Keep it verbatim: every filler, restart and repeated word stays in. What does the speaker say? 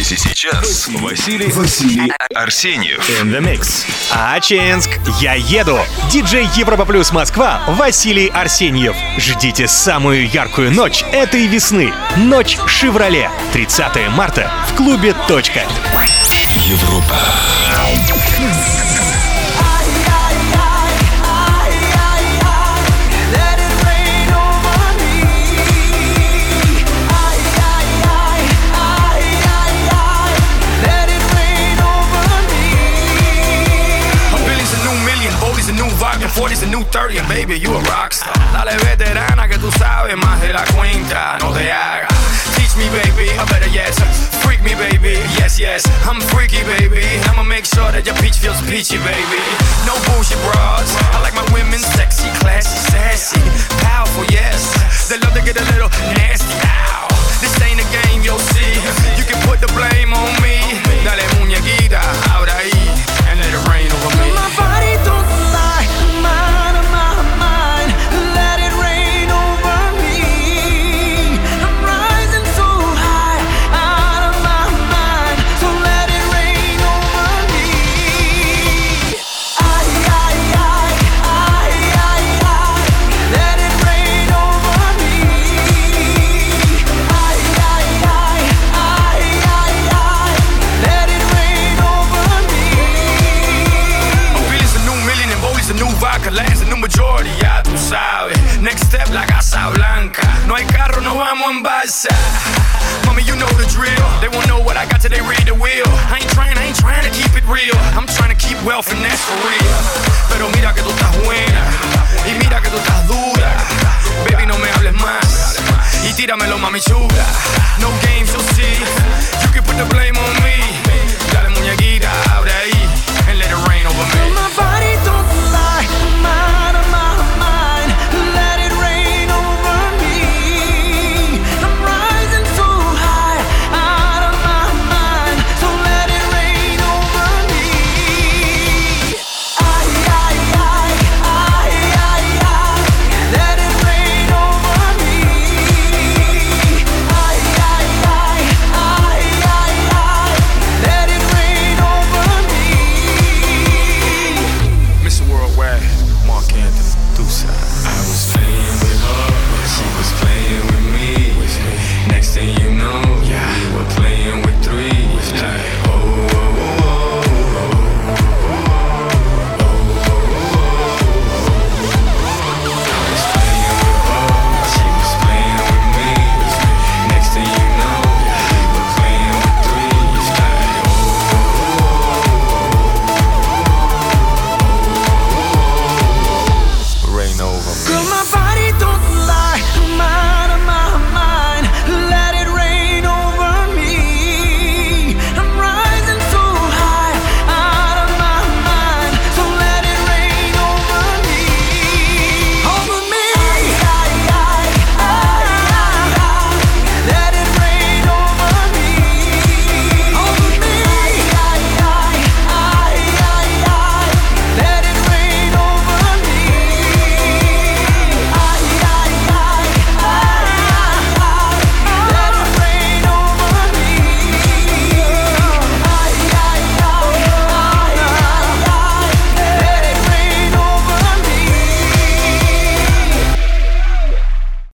Сейчас Василий, Василий Арсеньев. In the mix. Ачинск, я еду. Диджей Европа Плюс Москва Василий Арсеньев. Ждите самую яркую ночь этой весны. Ночь Шевроле. тридцатого марта в клубе «Точка». Европа. forty's a new thirty and baby, you a rockstar. Dale veterana que tú sabes más de la cuenta, no te hagas. Teach me baby, I better yes. Freak me baby, yes yes. I'm freaky baby, I'ma make sure that your peach feels peachy baby. No bullshit bras, I like my women sexy, classy, sassy, powerful yes. They love to get a little nasty. Ow. This ain't a game, you'll see. You can put the blame on me. Dale muñequita, ahora ahí, and let it rain over me. My body don't lie. Majority, ya tú sabes. Next step, la Casa Blanca. No hay carro, no vamos en balsa. Mommy, you know the drill. They won't know what I got till they read the wheel. I ain't trying, I ain't trying to keep it real. I'm trying to keep wealth and that's for real. Pero mira que tú estás buena y mira que tú estás dura. Baby, no me hables más y tíramelo, mami chula. No game.